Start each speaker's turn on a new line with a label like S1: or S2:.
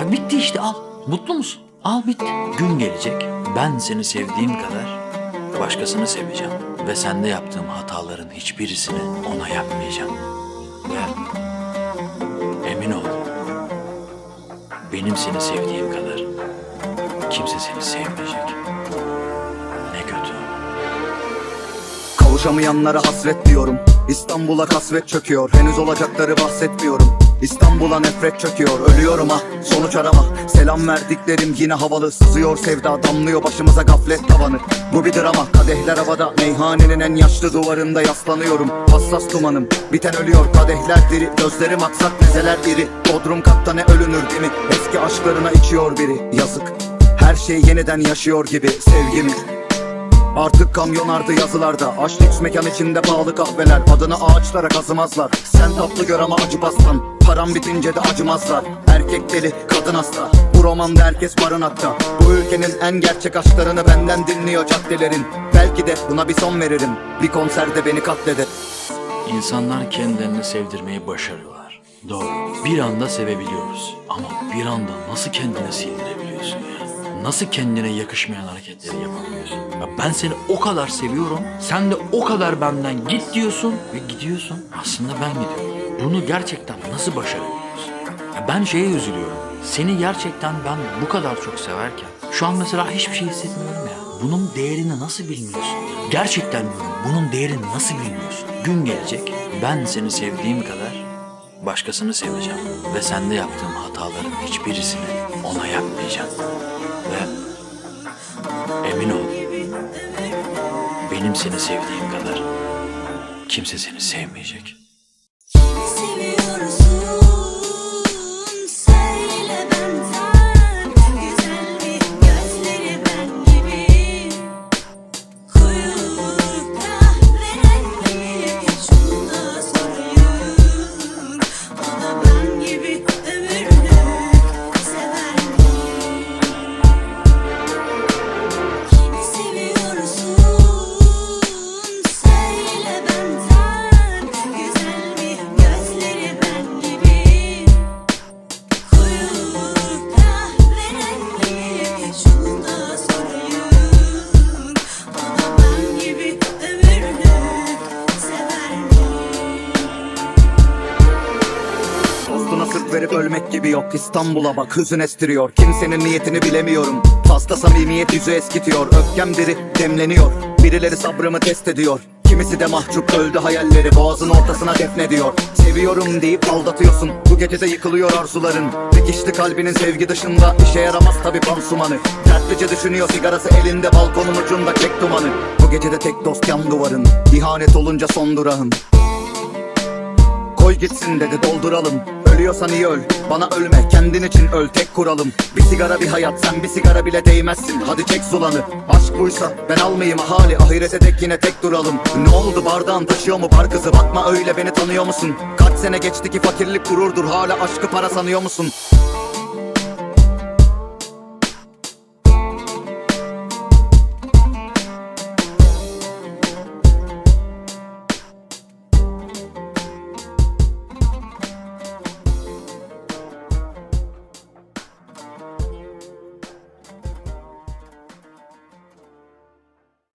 S1: Ha, bitti işte, al. Mutlu musun? Al, bitti. Gün gelecek, ben seni sevdiğim kadar başkasını seveceğim. Ve sende yaptığım hataların hiçbirisini ona yapmayacağım. Ve emin ol, benim seni sevdiğim kadar kimse seni sevmeyecek. Ne kötü.
S2: Kavuşamayanlara hasret diyorum. İstanbul'a kasvet çöküyor. Henüz olacakları bahsetmiyorum. İstanbul'a nefret çöküyor. Ölüyorum ah, sonuç arama. Selam verdiklerim yine havalı. Sızıyor sevda, damlıyor başımıza gaflet tavanı. Bu bir drama, kadehler havada. Meyhanenin en yaşlı duvarında yaslanıyorum. Hassas dumanım, biten ölüyor. Kadehler diri, gözlerim aksak, mezeler iri. Bodrum katta ne ölünür değil mi? Eski aşklarına içiyor biri, yazık. Her şey yeniden yaşıyor gibi sevgimi. Artık kamyonardı yazılarda. Aş lüks mekan içinde pahalı kahveler. Adını ağaçlara kazımazlar. Sen tatlı gör ama acı bastan. Param bitince de acımazlar. Erkek deli, kadın hasta. Bu romanda herkes barınakta. Bu ülkenin en gerçek aşklarını benden dinliyor caddelerin. Belki de buna bir son veririm. Bir konserde beni katleder.
S1: İnsanlar kendilerini sevdirmeyi başarıyorlar. Doğru. Bir anda sevebiliyoruz. Ama bir anda nasıl kendini sildirebiliyorsun ya? Nasıl kendine yakışmayan hareketleri yapabiliyorsun? Ya ben seni o kadar seviyorum, sen de o kadar benden git diyorsun ve gidiyorsun. Aslında ben gidiyorum. Bunu gerçekten nasıl başarabiliyorsun? Ya ben şeye üzülüyorum. Seni gerçekten ben bu kadar çok severken şu an mesela hiçbir şey hissetmiyorum ya. Bunun değerini nasıl bilmiyorsun? Gerçekten diyorum, bunun değerini nasıl bilmiyorsun? Gün gelecek, ben seni sevdiğim kadar başkasını seveceğim. Ve sende yaptığım hataların hiçbirisini ona yapmayacağım. Ve emin ol, benim seni sevdiğim kadar kimse seni sevmeyecek.
S3: Seviyorsun, söyle benden. Güzel bir gözleri ben gibi. Koyup kahveren gibi. Şunu da soruyor. O da ben gibi ömürlük sever mi? Kimi seviyorsun, söyle benden. Güzel bir gözleri ben gibi. Koyup kahveren gibi. Şunu da soruyor. O da ben gibi ömürlük sever mi?
S2: Dostuna sık verip ölmek gibi yok. İstanbul'a bak, hüzün estiriyor. Kimsenin niyetini bilemiyorum. Fazla samimiyet yüzü eskitiyor. Öfkem diri demleniyor. Birileri sabrımı test ediyor. Kimisi de mahcup, öldü hayalleri. Boğazın ortasına defnediyor. Seviyorum deyip aldatıyorsun. Bu gecede yıkılıyor arzuların. Dikişli kalbinin sevgi dışında işe yaramaz tabi pansumanı. Dertlice düşünüyor, sigarası elinde, balkonun ucunda çek dumanı. Bu gecede tek dost yan duvarın. İhanet olunca son durağın. Koy gitsin dedi, dolduralım. Ölüyorsan iyi öl, bana ölme, kendin için öl, tek kuralım. Bir sigara bir hayat, sen bir sigara bile değmezsin. Hadi çek sulanı, aşk buysa ben almayayım ahali. Ahirete dek yine tek duralım. Ne oldu, bardağın taşıyor mu bar kızı? Bakma öyle, beni tanıyor musun? Kaç sene geçti ki fakirlik gururdur, hala aşkı para sanıyor musun?